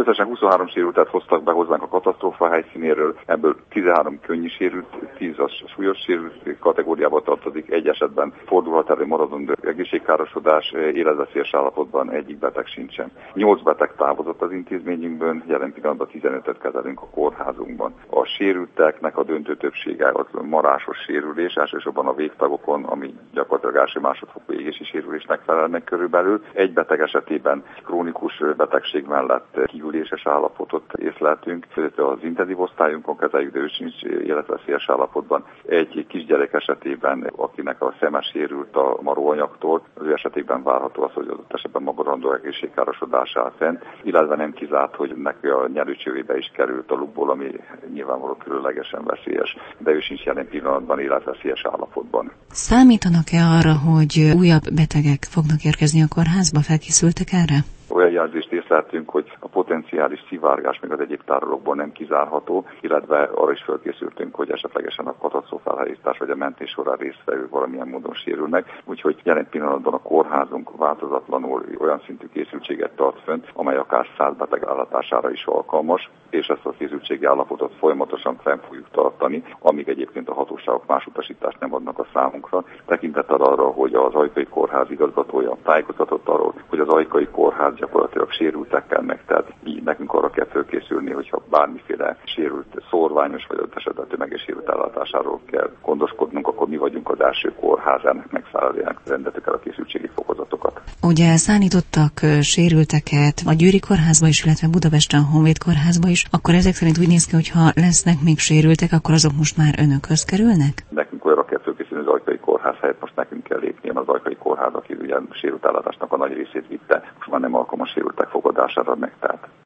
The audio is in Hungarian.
Összesen 23 sérültet hoztak be hozzánk a katasztrófa helyszínéről, ebből 13 könnyű sérült, 10 a súlyos sérült kategóriába tartozik, egy esetben fordulhat elő maradandó egészségkárosodás, életveszélyes állapotban egyik beteg sincsen. 8 beteg távozott az intézményünkből, jelen pillanatban 15-öt kezelünk a kórházunkban. A sérülteknek a döntő többsége az marásos sérülés, elsősorban a végtagokon, ami gyakorlatilag első-másodfokú égési sérülésnek felelnek körülbelül. Egy beteg esetében krónikus betegség mellett kihűléses állapotot észleltünk, az intenzív osztályunkon kezeljük, de ő sincs életveszélyes állapotban. Egy kisgyerek esetében, akinek a szeme sérült a maróanyagtól, az ő esetében várható az, hogy adott esetben maradandó egészségkárosodás áll fent, illetve nem kizárt, hogy neki a nyelőcsövébe is került a lukból, ami nyilvánvalóan különlegesen veszélyes, de ő sincs jelen pillanatban életveszélyes állapotban. Számítanak-e arra, hogy újabb betegek fognak érkezni a kórházba? Felkészültek erre? Olyan jelzést észleltünk, hogy a potenciális szivárgás még az egyéb tárolókból nem kizárható, illetve arra is felkészültünk, hogy esetlegesen a katasztrófaelhárítás vagy a mentés során résztvevők valamilyen módon sérülnek. Úgyhogy jelen pillanatban a kórházunk változatlanul olyan szintű készültséget tart fönt, amely akár 100 beteg ellátására is alkalmas, és ezt a készültségi állapotot folyamatosan fenn fogjuk tartani, amíg egyébként a hatóságok más utasítást nem adnak a számunkra. Tekintettel arra, hogy az Ajkai Kórház igazgatója tájékoztatott arról, hogy az Ajkai Kórház gyakorlatilag sérültekkel megtelt, így nekünk arra kell fölkészülni, hogyha bármiféle sérült, szórványos vagy adott esetben tömeges sérült ellátásáról kell gondoskodnunk, akkor mi vagyunk az első kórház, ennek megfelelően rendeltük el a készültségi fokozatokat. Ugye szállítottak sérülteket a Győri Kórházba is, illetve Budapesten a Honvéd Kórházba is, akkor ezek szerint úgy néz ki, hogy ha lesznek még sérültek, akkor azok most már önökhöz kerülnek? Nekünk olyanra kell fölkészülni, az Ajkai Kórház helyett most nekünk kell lépni, az Ajkai Kórház, aki ugye sérült ellátásnak a nagy részét vitte, most már nem alkalmas sérültek fogadására megtelt.